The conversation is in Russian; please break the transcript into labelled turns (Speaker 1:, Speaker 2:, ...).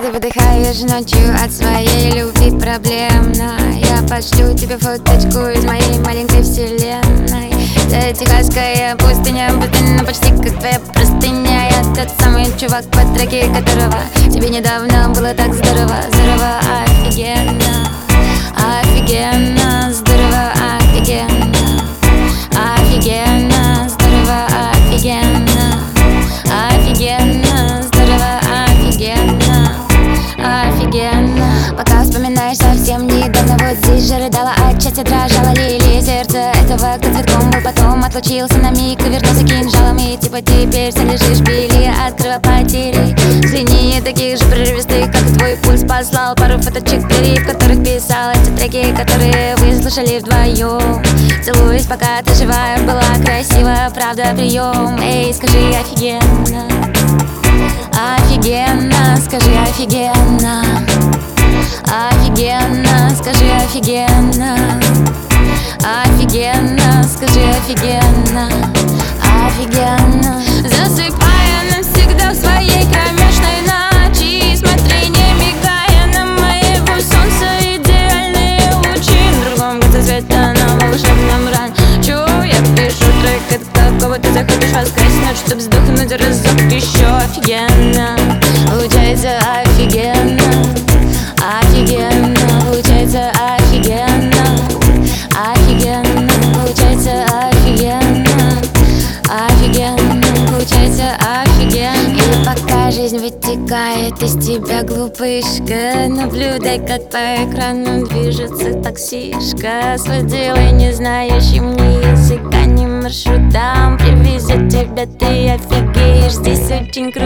Speaker 1: ты выдыхаешь ночью от своей любви проблемно. Я пошлю тебе фоточку из моей маленькой вселенной. Это техасская пустыня, пустыня почти как твоя простыня. Я тот самый чувак по треке, которого тебе недавно было так здорово. Здорово, офигенно, офигенно, здорово, офигенно, офигенно, здорово, офигенно, офигенно, здорово, офигенно, офигенно. Пока вспоминаешь совсем недавно, вот здесь же рыдала, от счастья дрожала лилия сердца этого, кто цветком был, потом отлучился на миг и вернулся кинжалом. И типа теперь ты лежишь в пиле от кровопотери. Взгляни, таких же прерывистых, как твой пульс. Послал пару фоточек двери, в которых писал эти треки, которые вы слушали вдвоем. Целуюсь, пока ты живая, была красива, правда, прием. Эй, скажи офигенно, офигенно, скажи офигенно, офигенно, скажи офигенно, офигенно, скажи офигенно, офигенно. Засыпая навсегда в своей кромешной ночи, смотри, не мигая на моего солнца идеальные лучи. В другом конце света на волшебном ранчо я пишу трек, от какого ты захочешь воскреснуть, чтоб вздохнуть разок еще. Офигенно, получается офигенно, офигенно, получается офигенно, офигенно, получается офигенно, офигенно, получается офигенно. И пока жизнь вытекает из тебя, глупышка, наблюдай, как по экрану движется таксишка с водилой, не знающим ни языка, ни маршрута. Он привезет тебя, ты офигеешь, здесь очень круто.